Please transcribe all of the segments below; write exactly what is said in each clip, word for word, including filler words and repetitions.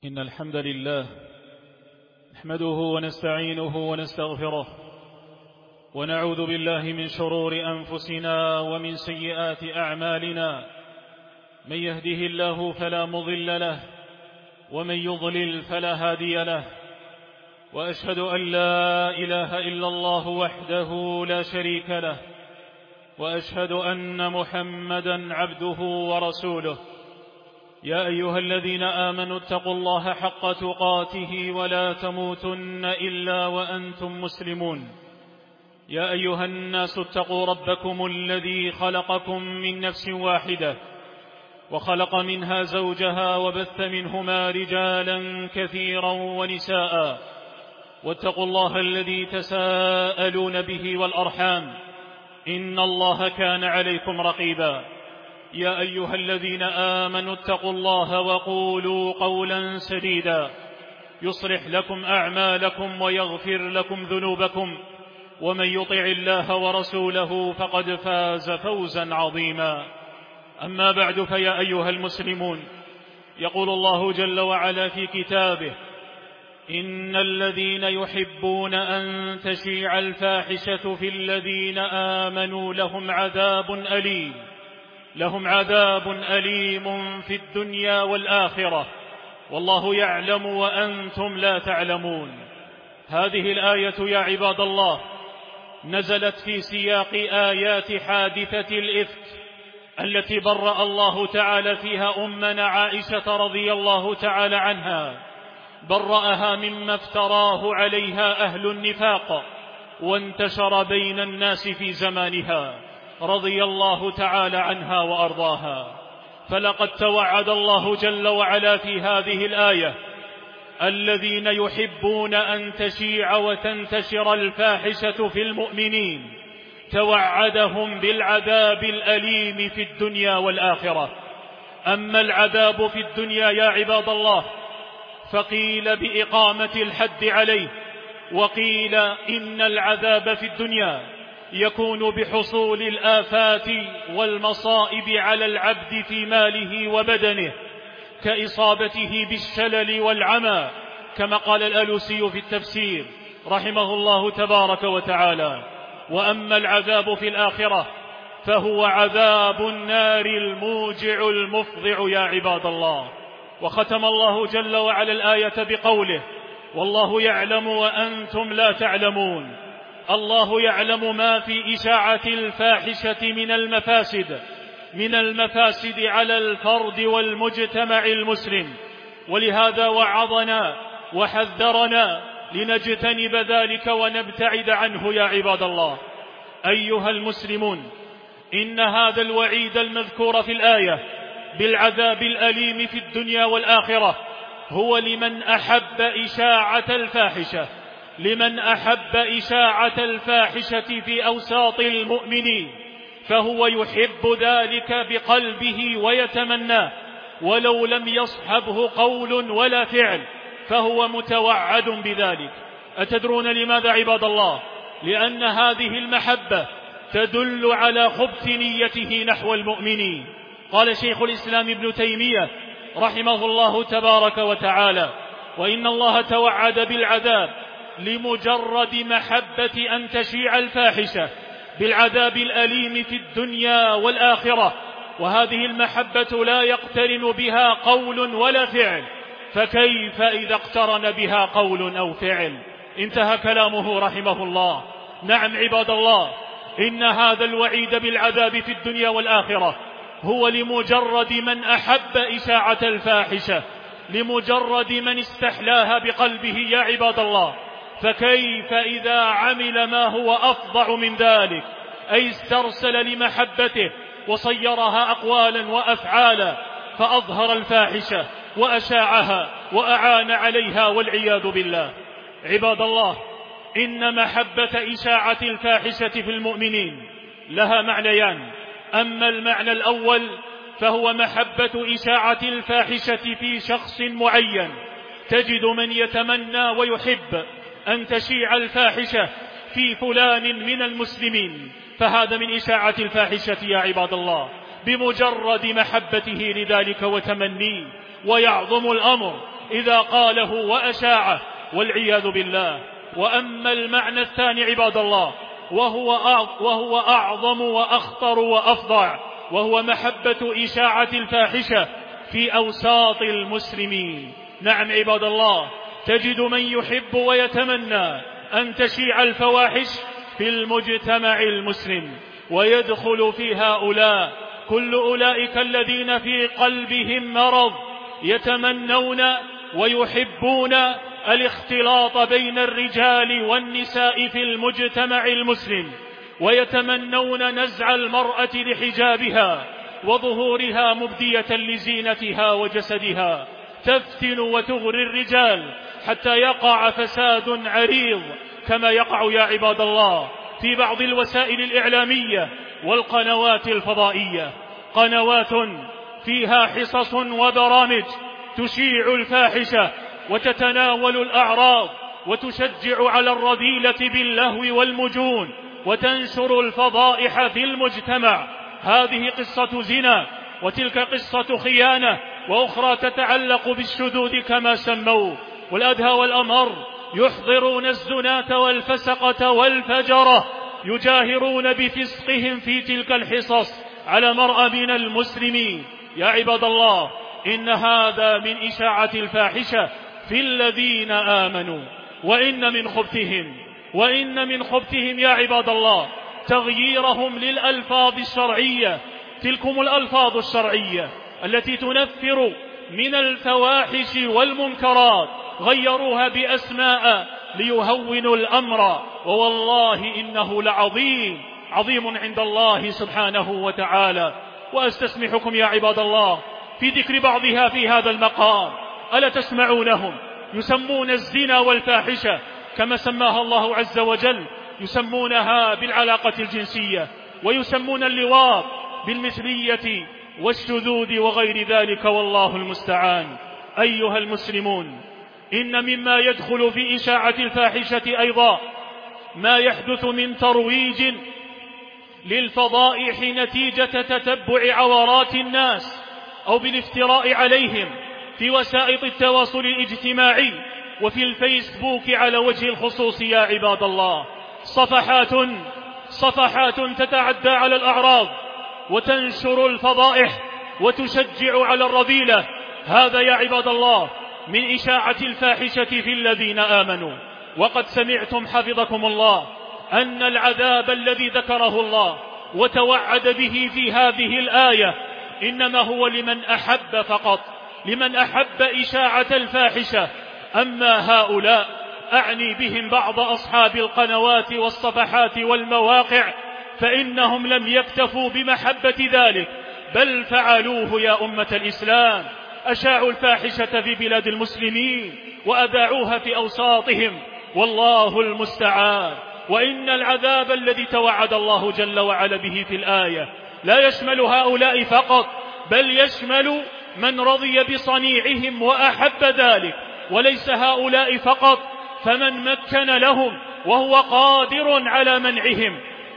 إن الحمد لله نحمده ونستعينه ونستغفره ونعوذ بالله من شرور أنفسنا ومن سيئات أعمالنا. من يهده الله فلا مضل له ومن يضلل فلا هادي له، وأشهد أن لا إله إلا الله وحده لا شريك له، وأشهد أن محمدا عبده ورسوله. يا أيها الذين آمنوا اتقوا الله حق تقاته ولا تموتن إلا وأنتم مسلمون. يا أيها الناس اتقوا ربكم الذي خلقكم من نفس واحدة وخلق منها زوجها وبث منهما رجالا كثيرا ونساء، واتقوا الله الذي تساءلون به والأرحام إن الله كان عليكم رقيبا. يا أيها الذين آمنوا اتقوا الله وقولوا قولا سديدا يصلح لكم أعمالكم ويغفر لكم ذنوبكم، ومن يطع الله ورسوله فقد فاز فوزا عظيما. أما بعد، فيا أيها المسلمون، يقول الله جل وعلا في كتابه: إن الذين يحبون أن تشيع الفاحشة في الذين آمنوا لهم عذاب أليم لهم عذاب أليم في الدنيا والآخرة والله يعلم وأنتم لا تعلمون. هذه الآية يا عباد الله نزلت في سياق آيات حادثة الإفك التي برأ الله تعالى فيها أمنا عائشة رضي الله تعالى عنها، برأها مما افتراه عليها أهل النفاق وانتشر بين الناس في زمانها رضي الله تعالى عنها وأرضاها. فلقد توعد الله جل وعلا في هذه الآية الذين يحبون أن تشيع وتنتشر الفاحشة في المؤمنين، توعدهم بالعذاب الأليم في الدنيا والآخرة. أما العذاب في الدنيا يا عباد الله فقيل بإقامة الحد عليه، وقيل إن العذاب في الدنيا يكون بحصول الآفات والمصائب على العبد في ماله وبدنه، كإصابته بالشلل والعمى، كما قال الألوسي في التفسير رحمه الله تبارك وتعالى. وأما العذاب في الآخرة فهو عذاب النار الموجع المفضع يا عباد الله. وختم الله جل وعلا الآية بقوله: والله يعلم وأنتم لا تعلمون. الله يعلم ما في إشاعة الفاحشة من المفاسد من المفاسد على الفرد والمجتمع المسلم، ولهذا وعظنا وحذرنا لنجتنب ذلك ونبتعد عنه يا عباد الله. أيها المسلمون، إن هذا الوعيد المذكور في الآية بالعذاب الأليم في الدنيا والآخرة هو لمن أحب إشاعة الفاحشة لمن أحب إشاعة الفاحشة في أوساط المؤمنين، فهو يحب ذلك بقلبه ويتمناه، ولو لم يصحبه قول ولا فعل فهو متوعد بذلك. أتدرون لماذا عباد الله؟ لأن هذه المحبة تدل على خبث نيته نحو المؤمنين. قال شيخ الإسلام ابن تيمية رحمه الله تبارك وتعالى: وإن الله توعد بالعذاب لمجرد محبة أن تشيع الفاحشة بالعذاب الأليم في الدنيا والآخرة، وهذه المحبة لا يقترن بها قول ولا فعل، فكيف إذا اقترن بها قول أو فعل؟ انتهى كلامه رحمه الله. نعم عباد الله، إن هذا الوعيد بالعذاب في الدنيا والآخرة هو لمجرد من أحب إشاعة الفاحشة، لمجرد من استحلاها بقلبه يا عباد الله. فكيف إذا عمل ما هو أفظع من ذلك، أي استرسل لمحبته وصيرها أقوالا وأفعالا، فأظهر الفاحشة وأشاعها وأعان عليها والعياذ بالله. عباد الله، إن محبة إشاعة الفاحشة في المؤمنين لها معنيان. أما المعنى الأول فهو محبة إشاعة الفاحشة في شخص معين، تجد من يتمنى ويحب أن تشيع الفاحشة في فلان من المسلمين، فهذا من إشاعة الفاحشة يا عباد الله، بمجرد محبته لذلك وتمنيه. ويعظم الأمر إذا قاله وأشاعه والعياذ بالله. وأما المعنى الثاني عباد الله وهو وهو أعظم وأخطر وأفظع، وهو محبة إشاعة الفاحشة في أوساط المسلمين. نعم عباد الله، تجد من يحب ويتمنى أن تشيع الفواحش في المجتمع المسلم، ويدخل في هؤلاء كل أولئك الذين في قلبهم مرض يتمنون ويحبون الاختلاط بين الرجال والنساء في المجتمع المسلم، ويتمنون نزع المرأة لحجابها وظهورها مبدية لزينتها وجسدها، تفتن وتغري الرجال حتى يقع فساد عريض كما يقع يا عباد الله في بعض الوسائل الإعلامية والقنوات الفضائية، قنوات فيها حصص وبرامج تشيع الفاحشة وتتناول الأعراض وتشجع على الرذيلة باللهو والمجون وتنشر الفضائح في المجتمع. هذه قصة زنا، وتلك قصة خيانة، وأخرى تتعلق بالشذوذ كما سموا. والأدهى والأمر يحضرون الزناة والفسقة والفجرة، يجاهرون بفسقهم في تلك الحصص على مرأى من المسلمين. يا عباد الله، إن هذا من إشاعة الفاحشة في الذين آمنوا. وإن من خبثهم وإن من خبثهم يا عباد الله تغييرهم للألفاظ الشرعية، تلكم الألفاظ الشرعية التي تنفر من الفواحش والمنكرات، غيروها بأسماء ليهونوا الأمر، ووالله إنه لعظيم عظيم عند الله سبحانه وتعالى. وأستسمحكم يا عباد الله في ذكر بعضها في هذا المقام. ألا تسمعونهم يسمون الزنا والفاحشة كما سماها الله عز وجل، يسمونها بالعلاقة الجنسية، ويسمون اللواط بالمثلية والشذوذ وغير ذلك، والله المستعان. أيها المسلمون، إن مما يدخل في إشاعة الفاحشة أيضا ما يحدث من ترويج للفضائح نتيجة تتبع عورات الناس أو بالافتراء عليهم في وسائل التواصل الاجتماعي وفي الفيسبوك على وجه الخصوص يا عباد الله. صفحات صفحات تتعدى على الأعراض وتنشر الفضائح وتشجع على الرذيلة. هذا يا عباد الله من إشاعة الفاحشة في الذين آمنوا. وقد سمعتم حفظكم الله أن العذاب الذي ذكره الله وتوعد به في هذه الآية إنما هو لمن أحب فقط، لمن أحب إشاعة الفاحشة. أما هؤلاء أعني بهم بعض أصحاب القنوات والصفحات والمواقع، فإنهم لم يكتفوا بمحبة ذلك، بل فعلوه يا أمة الإسلام. أشاعوا الفاحشة في بلاد المسلمين وأذاعوها في أوساطهم، والله المستعان. وإن العذاب الذي توعد الله جل وعلا به في الآية لا يشمل هؤلاء فقط، بل يشمل من رضي بصنيعهم وأحب ذلك. وليس هؤلاء فقط، فمن مكن لهم وهو قادر على منعهم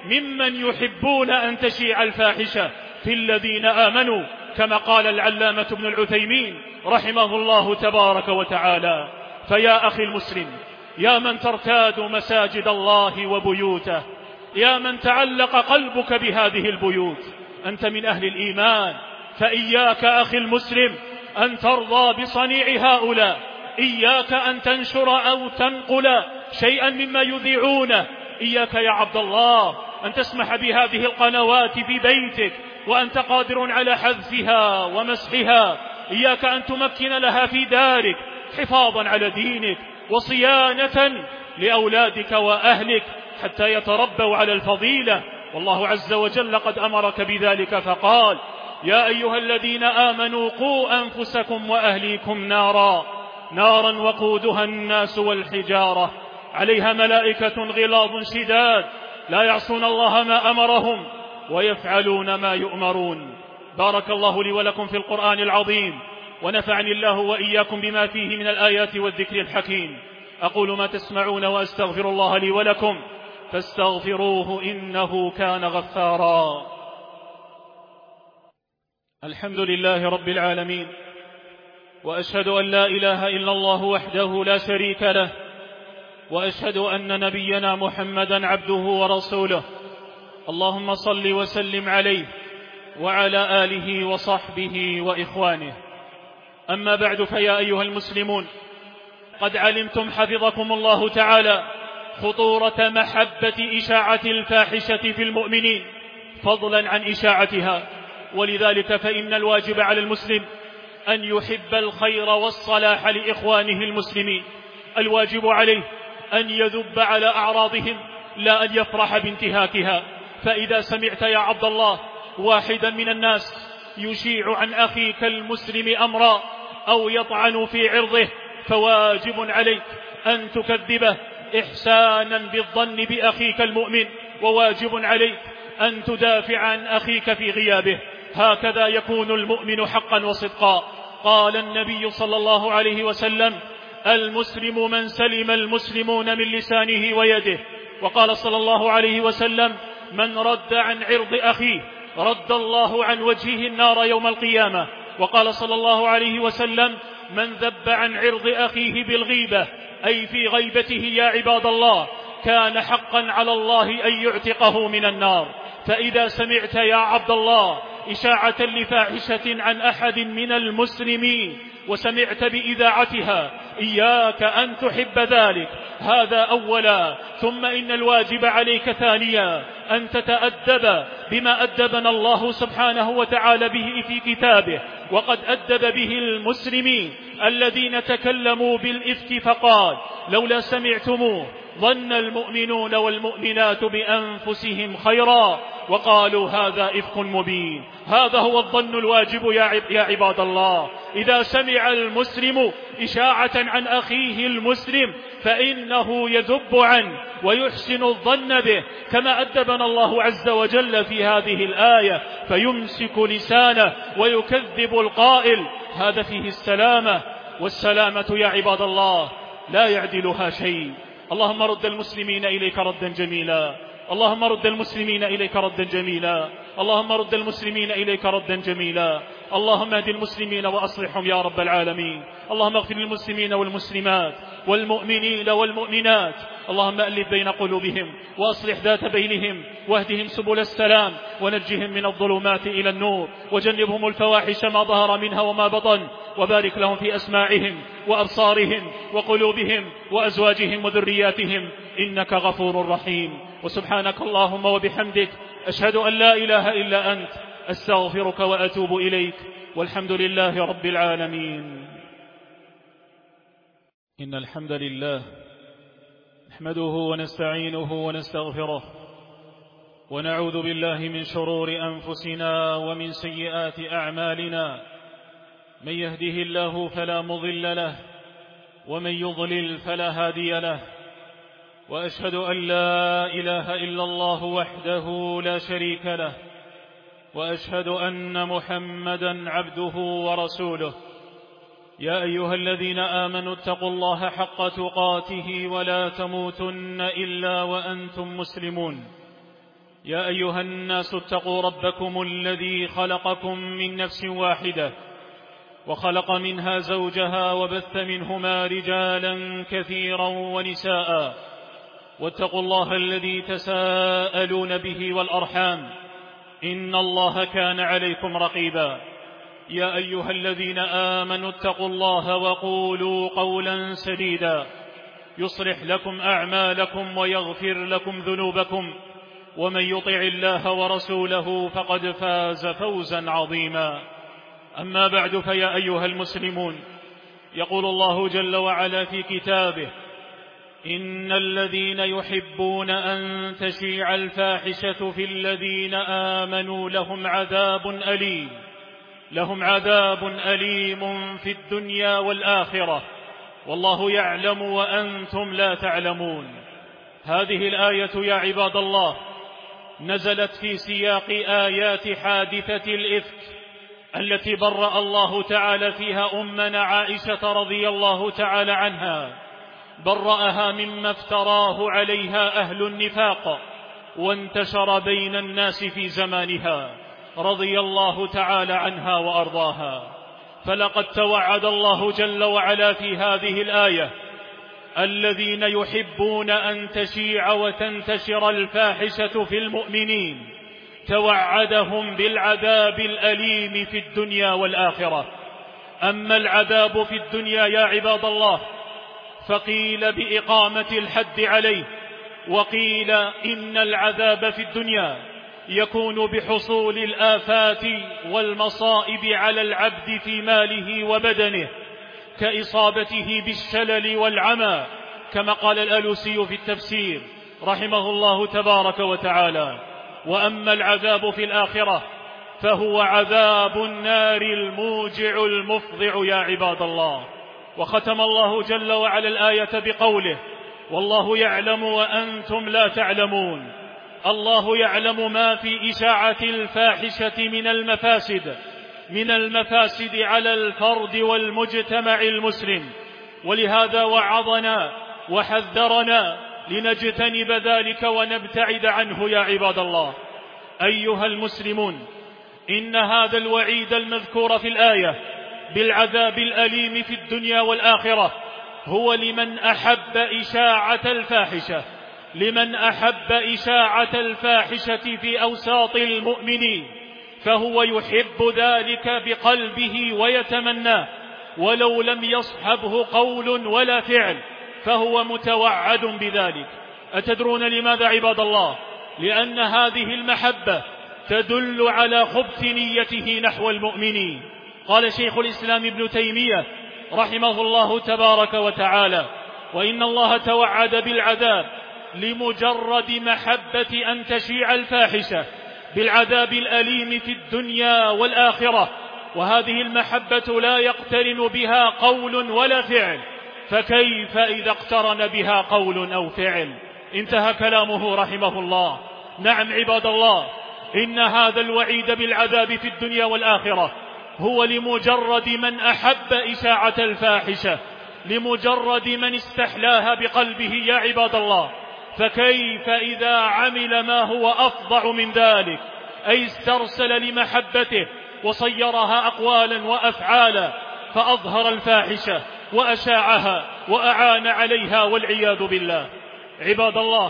ممن يحبون أن تشيع الفاحشة في الذين آمنوا، كما قال العلامة ابن العثيمين رحمه الله تبارك وتعالى. فيا أخي المسلم، يا من ترتاد مساجد الله وبيوته، يا من تعلق قلبك بهذه البيوت، أنت من أهل الإيمان، فإياك أخي المسلم أن ترضى بصنيع هؤلاء، إياك أن تنشر أو تنقل شيئا مما يذيعونه، إياك يا عبد الله أن تسمح بهذه القنوات في بيتك وأنت قادر على حذفها ومسحها، إياك أن تمكن لها في دارك حفاظا على دينك وصيانة لأولادك وأهلك حتى يتربوا على الفضيلة. والله عز وجل قد أمرك بذلك فقال: يا أيها الذين آمنوا قوا أنفسكم وأهليكم نارا نارا وقودها الناس والحجارة عليها ملائكة غلاظ شداد لا يعصون الله ما أمرهم ويفعلون ما يؤمرون. بارك الله لي ولكم في القرآن العظيم، ونفعني الله وإياكم بما فيه من الآيات والذكر الحكيم. أقول ما تسمعون وأستغفر الله لي ولكم فاستغفروه إنه كان غفارا. الحمد لله رب العالمين، وأشهد أن لا إله إلا الله وحده لا شريك له، وأشهد أن نبينا محمدا عبده ورسوله. اللهم صل وسلم عليه وعلى آله وصحبه وإخوانه. أما بعد، فيا أيها المسلمون، قد علمتم حفظكم الله تعالى خطورة محبة إشاعة الفاحشة في المؤمنين فضلا عن إشاعتها، ولذلك فإن الواجب على المسلم أن يحب الخير والصلاح لإخوانه المسلمين. الواجب عليه أن يذب على أعراضهم لا أن يفرح بانتهاكها. فإذا سمعت يا عبد الله واحدا من الناس يشيع عن أخيك المسلم أمرا أو يطعن في عرضه، فواجب عليك أن تكذبه إحسانا بالظن بأخيك المؤمن، وواجب عليك أن تدافع عن أخيك في غيابه. هكذا يكون المؤمن حقا وصدقا. قال النبي صلى الله عليه وسلم: المسلم من سلم المسلمون من لسانه ويده. وقال صلى الله عليه وسلم: من رد عن عرض أخيه رد الله عن وجهه النار يوم القيامة. وقال صلى الله عليه وسلم: من ذب عن عرض أخيه بالغيبة، أي في غيبته يا عباد الله، كان حقا على الله أن يعتقه من النار. فإذا سمعت يا عبد الله إشاعة لفاحشة عن أحد من المسلمين وسمعت بإذاعتها، إياك أن تحب ذلك، هذا أولا. ثم إن الواجب عليك ثانيا أن تتأدب بما أدبنا الله سبحانه وتعالى به في كتابه، وقد أدب به المسلمين الذين تكلموا بالإفك فقال: لولا سمعتموه ظن المؤمنون والمؤمنات بأنفسهم خيرا وقالوا هذا إفك مبين. هذا هو الظن الواجب يا عباد الله. إذا سمع المسلم إشاعة عن أخيه المسلم فإنه يذب عنه ويحسن الظن به، كما أدبنا الله عز وجل في هذه الآية، فيمسك لسانه ويكذب القائل. هذا فيه السلامة، والسلامة يا عباد الله لا يعدلها شيء. اللهم رد المسلمين إليك ردا جميلا، اللهم رد المسلمين إليك ردا جميلا، اللهم رد المسلمين إليك ردا جميلا. اللهم اهد المسلمين وأصلحهم يا رب العالمين. اللهم اغفر للمسلمين والمسلمات والمؤمنين والمؤمنات. اللهم ألف بين قلوبهم وأصلح ذات بينهم، واهدهم سبل السلام، ونجهم من الظلمات إلى النور، وجنبهم الفواحش ما ظهر منها وما بطن، وبارك لهم في أسماعهم وأبصارهم وقلوبهم وأزواجهم وذرياتهم، إنك غفور رحيم. وسبحانك اللهم وبحمدك، أشهد أن لا إله إلا أنت، أستغفرك وأتوب إليك، والحمد لله رب العالمين. إن الحمد لله نحمده ونستعينه ونستغفره، ونعوذ بالله من شرور أنفسنا ومن سيئات أعمالنا. من يهده الله فلا مضل له، ومن يضلل فلا هادي له. وأشهد أن لا إله إلا الله وحده لا شريك له، وأشهد أن محمدا عبده ورسوله. يا أيها الذين آمنوا اتقوا الله حق تقاته ولا تموتن إلا وأنتم مسلمون. يا أيها الناس اتقوا ربكم الذي خلقكم من نفس واحدة، وخلق منها زوجها، وبث منهما رجالا كثيرا ونساء. واتقوا الله الذي تساءلون به والأرحام، إن الله كان عليكم رقيبا. يا أيها الذين آمنوا اتقوا الله وقولوا قولا سديدا يصلح لكم أعمالكم ويغفر لكم ذنوبكم، ومن يطع الله ورسوله فقد فاز فوزا عظيما. أما بعد، فيا أيها المسلمون، يقول الله جل وعلا في كتابه: إن الذين يحبون أن تشيع الفاحشة في الذين آمنوا لهم عذاب أليم لهم عذاب أليم في الدنيا والآخرة، والله يعلم وأنتم لا تعلمون. هذه الآية يا عباد الله نزلت في سياق آيات حادثة الإفك التي برأ الله تعالى فيها أمنا عائشة رضي الله تعالى عنها، برأها مما افتراه عليها أهل النفاق وانتشر بين الناس في زمانها، رضي الله تعالى عنها وأرضاها. فلقد توعد الله جل وعلا في هذه الآية الذين يحبون أن تشيع وتنتشر الفاحشة في المؤمنين، توعدهم بالعذاب الأليم في الدنيا والآخرة. أما العذاب في الدنيا يا عباد الله فقيل بإقامة الحد عليه، وقيل إن العذاب في الدنيا يكون بحصول الآفات والمصائب على العبد في ماله وبدنه، كإصابته بالشلل والعمى، كما قال الألوسي في التفسير رحمه الله تبارك وتعالى. وأما العذاب في الآخرة فهو عذاب النار الموجع المفضع يا عباد الله. وختم الله جل وعلا الآية بقوله: والله يعلم وأنتم لا تعلمون. الله يعلم ما في إشاعة الفاحشة من المفاسد من المفاسد على الفرد والمجتمع المسلم، ولهذا وعظنا وحذرنا لنجتنب ذلك ونبتعد عنه يا عباد الله. أيها المسلمون، إن هذا الوعيد المذكور في الآية بالعذاب الأليم في الدنيا والآخرة هو لمن أحب إشاعة الفاحشة لمن أحب إشاعة الفاحشة في أوساط المؤمنين، فهو يحب ذلك بقلبه ويتمناه، ولو لم يصحبه قول ولا فعل فهو متوعد بذلك. أتدرون لماذا عباد الله؟ لأن هذه المحبة تدل على خبث نيته نحو المؤمنين. قال شيخ الإسلام ابن تيمية رحمه الله تبارك وتعالى: وإن الله توعد بالعذاب لمجرد محبة أن تشيع الفاحشة بالعذاب الأليم في الدنيا والآخرة، وهذه المحبة لا يقترن بها قول ولا فعل، فكيف إذا اقترن بها قول أو فعل؟ انتهى كلامه رحمه الله. نعم عباد الله، إن هذا الوعيد بالعذاب في الدنيا والآخرة هو لمجرد من أحب إشاعة الفاحشة، لمجرد من استحلاها بقلبه يا عباد الله. فكيف إذا عمل ما هو أفظع من ذلك، أي استرسل لمحبته وصيرها أقوالا وأفعالا، فأظهر الفاحشة وأشاعها وأعان عليها والعياذ بالله. عباد الله،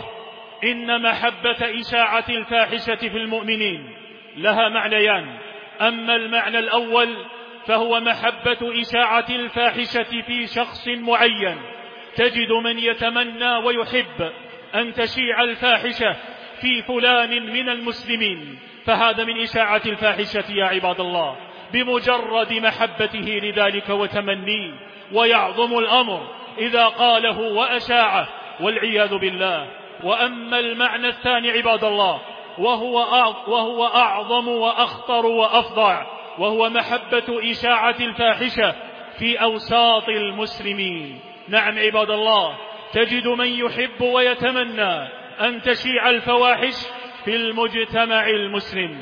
إن محبة إشاعة الفاحشة في المؤمنين لها معنيان. أما المعنى الأول فهو محبة إشاعة الفاحشة في شخص معين، تجد من يتمنى ويحب أن تشيع الفاحشة في فلان من المسلمين، فهذا من إشاعة الفاحشة يا عباد الله بمجرد محبته لذلك وتمنيه، ويعظم الأمر إذا قاله وأشاعه والعياذ بالله. وأما المعنى الثاني عباد الله وهو وهو أعظم وأخطر وأفظع، وهو محبة إشاعة الفاحشة في أوساط المسلمين. نعم عباد الله، تجد من يحب ويتمنى أن تشيع الفواحش في المجتمع المسلم،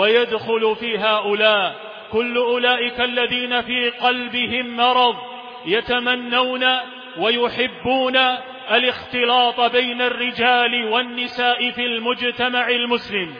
ويدخل في هؤلاء كل أولئك الذين في قلبهم مرض، يتمنون ويحبون الاختلاط بين الرجال والنساء في المجتمع المسلم،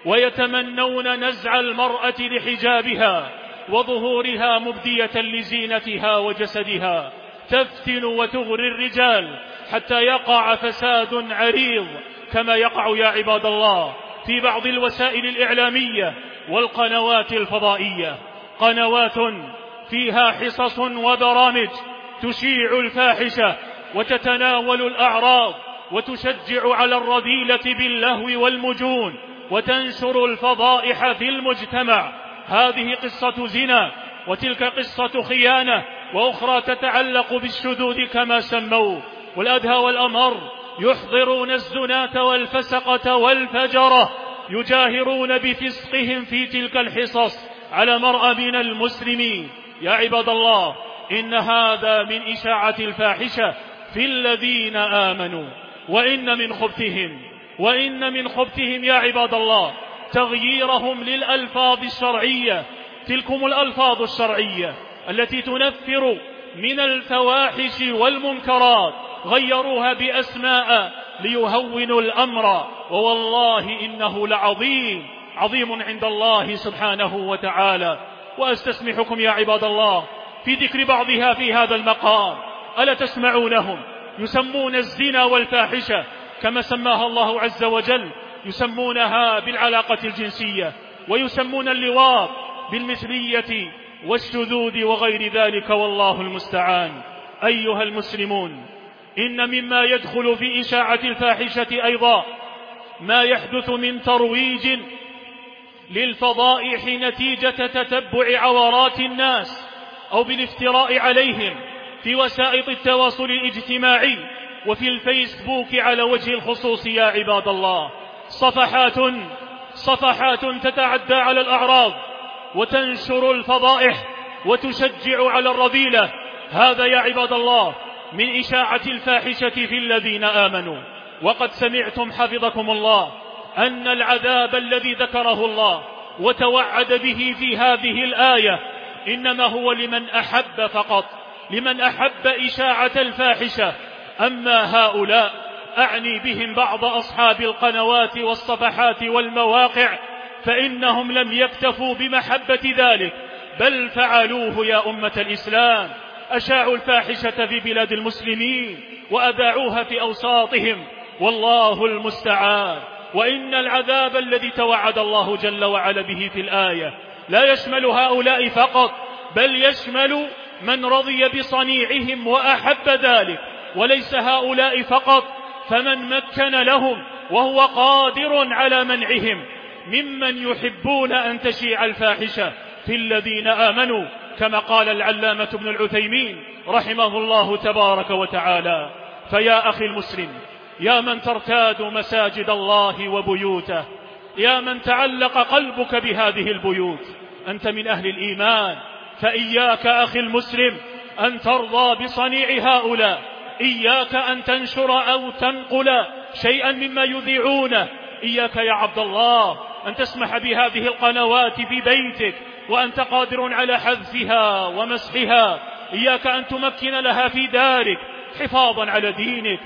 ويتمنون نزع المرأة لحجابها وظهورها مبدية لزينتها وجسدها، تفتن وتغري الرجال حتى يقع فساد عريض كما يقع يا عباد الله في بعض الوسائل الإعلامية والقنوات الفضائية، قنوات فيها حصص وبرامج تشيع الفاحشة وتتناول الأعراض وتشجع على الرذيلة باللهو والمجون وتنشر الفضائح في المجتمع. هذه قصة زنا، وتلك قصة خيانة، وأخرى تتعلق بالشذوذ كما سموا. والأدهى والأمر يحضرون الزناة والفسقة والفجرة، يجاهرون بفسقهم في تلك الحصص على مرأى من المسلمين. يا عباد الله، إن هذا من إشاعة الفاحشة في الذين آمنوا. وإن من خبثهم وإن من خبثهم يا عباد الله تغييرهم للألفاظ الشرعية، تلكم الألفاظ الشرعية التي تنفر من الفواحش والمنكرات، غيروها بأسماء ليهونوا الأمر، ووالله إنه لعظيم عظيم عند الله سبحانه وتعالى. وأستسمحكم يا عباد الله في ذكر بعضها في هذا المقام. ألا تسمعونهم يسمون الزنا والفاحشة كما سماها الله عز وجل، يسمونها بالعلاقة الجنسية، ويسمون اللواط بالمثلية والشذوذ وغير ذلك، والله المستعان. أيها المسلمون، إن مما يدخل في إشاعة الفاحشة أيضا ما يحدث من ترويج للفضائح نتيجة تتبع عورات الناس أو بالافتراء عليهم في وسائط التواصل الاجتماعي وفي الفيسبوك على وجه الخصوص يا عباد الله. صفحات صفحات تتعدى على الأعراض وتنشر الفضائح وتشجع على الرذيلة. هذا يا عباد الله من إشاعة الفاحشة في الذين آمنوا. وقد سمعتم حفظكم الله أن العذاب الذي ذكره الله وتوعد به في هذه الآية إنما هو لمن أحب فقط، لمن أحب إشاعة الفاحشة. أما هؤلاء أعني بهم بعض أصحاب القنوات والصفحات والمواقع فإنهم لم يكتفوا بمحبة ذلك، بل فعلوه يا أمة الإسلام. أشاعوا الفاحشة في بلاد المسلمين وأذاعوها في أوساطهم، والله المستعان. وإن العذاب الذي توعد الله جل وعلا به في الآية لا يشمل هؤلاء فقط، بل يشمل من رضي بصنيعهم وأحب ذلك. وليس هؤلاء فقط، فمن مكن لهم وهو قادر على منعهم ممن يحبون أن تشيع الفاحشة في الذين آمنوا، كما قال العلامة ابن العثيمين رحمه الله تبارك وتعالى. فيا أخي المسلم، يا من ترتاد مساجد الله وبيوته، يا من تعلق قلبك بهذه البيوت، أنت من أهل الإيمان، فإياك أخي المسلم أن ترضى بصنيع هؤلاء، إياك أن تنشر أو تنقل شيئا مما يذيعونه. إياك يا عبد الله أن تسمح بهذه القنوات في بيتك وأنت قادر على حذفها ومسحها. إياك أن تمكن لها في دارك حفاظا على دينك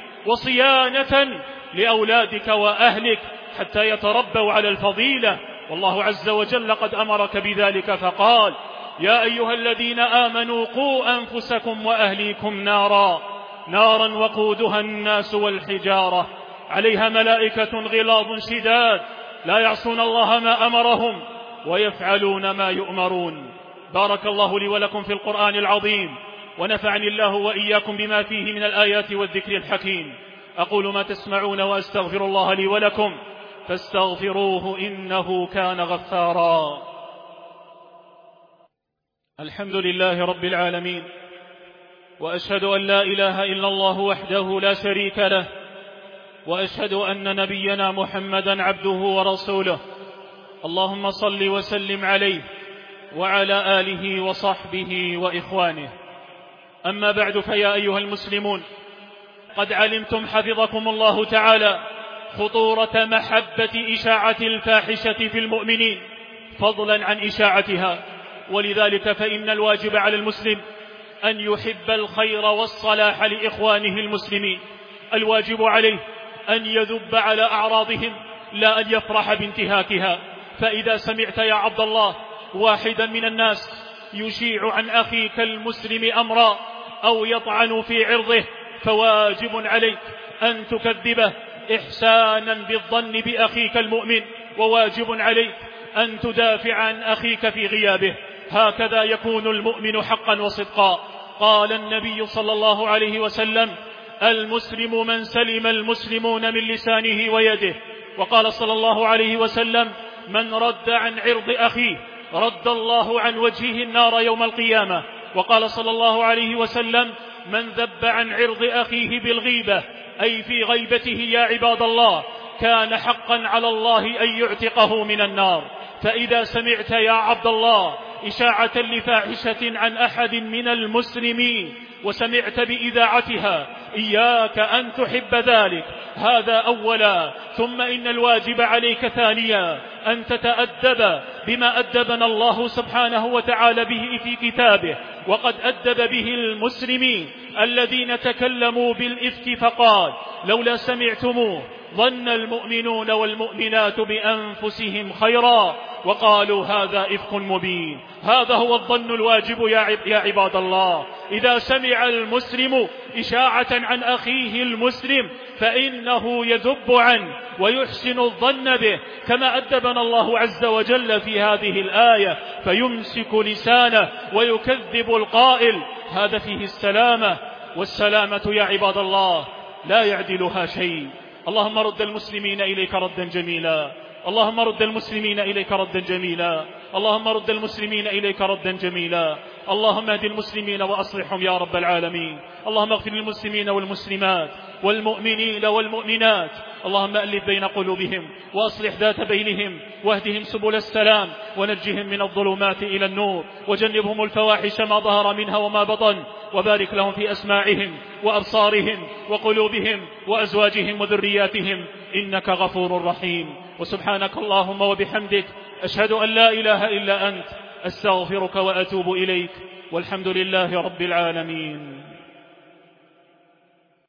وصيانة لأولادك وأهلك حتى يتربوا على الفضيلة. والله عز وجل قد أمرك بذلك فقال: يا أيها الذين آمنوا قوا أنفسكم وأهليكم نارا نارا وقودها الناس والحجارة عليها ملائكة غلاظ شداد لا يعصون الله ما أمرهم ويفعلون ما يؤمرون. بارك الله لي ولكم في القرآن العظيم، ونفعني الله وإياكم بما فيه من الآيات والذكر الحكيم. أقول ما تسمعون وأستغفر الله لي ولكم فاستغفروه إنه كان غفارا. الحمد لله رب العالمين، وأشهد أن لا إله إلا الله وحده لا شريك له، وأشهد أن نبينا محمدا عبده ورسوله. اللهم صل وسلم عليه وعلى آله وصحبه وإخوانه. أما بعد، فيا أيها المسلمون، قد علمتم حفظكم الله تعالى خطورة محبة إشاعة الفاحشة في المؤمنين فضلا عن إشاعتها، ولذلك فإن الواجب على المسلم أن يحب الخير والصلاح لإخوانه المسلمين. الواجب عليه أن يذب على أعراضهم لا أن يفرح بانتهاكها. فإذا سمعت يا عبد الله واحدا من الناس يشيع عن أخيك المسلم أمرا أو يطعن في عرضه فواجب عليك أن تكذبه إحسانا بالظن بأخيك المؤمن، وواجب عليك أن تدافع عن أخيك في غيابه. هكذا يكون المؤمن حقا وصدقا. قال النبي صلى الله عليه وسلم: المسلم من سلم المسلمون من لسانه ويده. وقال صلى الله عليه وسلم: من رد عن عرض أخيه رد الله عن وجهه النار يوم القيامة. وقال صلى الله عليه وسلم: من ذب عن عرض أخيه بالغيبة، أي في غيبته يا عباد الله، كان حقا على الله أن يعتقه من النار. فإذا سمعت يا عبد الله إشاعة لفاحشة عن أحد من المسلمين وسمعت بإذاعتها، إياك أن تحب ذلك، هذا أولا. ثم إن الواجب عليك ثانيا أن تتأدب بما أدبنا الله سبحانه وتعالى به في كتابه، وقد أدب به المسلمين الذين تكلموا بالإفك فقال: لولا سمعتموه ظن المؤمنون والمؤمنات بأنفسهم خيرا وقالوا هذا إفك مبين. هذا هو الظن الواجب يا عباد الله. إذا سمع المسلم إشاعة عن أخيه المسلم فإنه يذب عنه ويحسن الظن به، كما أدبنا الله عز وجل في هذه الآية، فيمسك لسانه ويكذب القائل. هذا فيه السلامة، والسلامة يا عباد الله لا يعدلها شيء. اللهم رد المسلمين إليك ردا جميلا، اللهم رد المسلمين إليك ردا جميلا، اللهم رد المسلمين إليك ردا جميلا. اللهم اهد المسلمين وأصلحهم يا رب العالمين. اللهم اغفر للمسلمين والمسلمات والمؤمنين والمؤمنات. اللهم ألف بين قلوبهم وأصلح ذات بينهم، واهدهم سبل السلام، ونجهم من الظلمات إلى النور، وجنبهم الفواحش ما ظهر منها وما بطن، وبارك لهم في أسماعهم وأبصارهم وقلوبهم وأزواجهم وذرياتهم، إنك غفور رحيم. وسبحانك اللهم وبحمدك، أشهد أن لا إله إلا أنت، أستغفرك وأتوب إليك، والحمد لله رب العالمين.